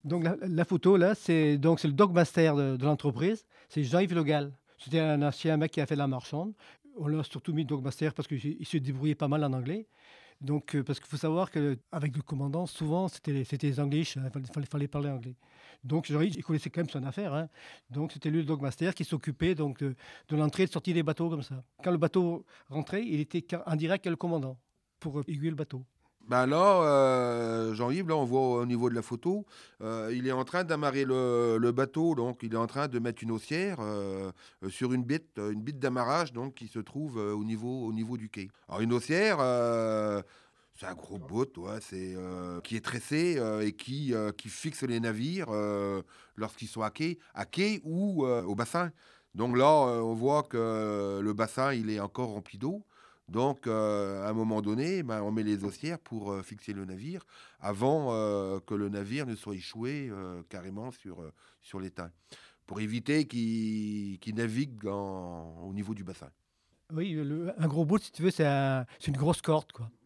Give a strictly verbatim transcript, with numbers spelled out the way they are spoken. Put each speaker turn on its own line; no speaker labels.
Donc la la photo là, c'est donc c'est le dogmaster de de l'entreprise, c'est Jean-Yves Le Gall. C'était un ancien mec qui a fait de la marchande. On l'a surtout mis dogmaster parce qu'il il se débrouillait pas mal en anglais. Donc heu, parce qu'il faut savoir qu'avec le commandant, souvent c'était les c'était les English, hein, fallait fallait fallait parler anglais. Donc Jean-Yves, il connaissait quand même son affaire, hein. Donc c'était lui le dogmaster qui s'occupait donc de de l'entrée et de sortie des bateaux comme ça. Quand le bateau rentrait, il était qu'en en direct avec le commandant pour, heu, aiguiller le bateau.
Ben là, heu, Jean-Yves, là, on voit au niveau de la photo, heu, il est en train d'amarrer le le bateau, donc il est en train de mettre une haussière, heu heu, sur une bitte, heu, une bitte d'amarrage donc qui se trouve, heu, au niveau au niveau du quai. Alors une haussière, heu, c'est un gros bout, ouais, c'est, heu, qui est tressé, heu et qui, heu, qui fixe les navires, heu, lorsqu'ils sont à quai à quai ou, heu, au bassin. Donc là, heu, on voit que le bassin, il est encore rempli d'eau. Donc, heu, à un moment donné, ben, on met les haussières pour, heu, fixer le navire avant, heu, que le navire ne soit échoué, heu, carrément sur, heu, sur l'étain. Pour éviter qu'il qu'il navigue en au niveau du bassin.
Oui, le un gros bout si tu veux, c'est un c'est une grosse corde quoi.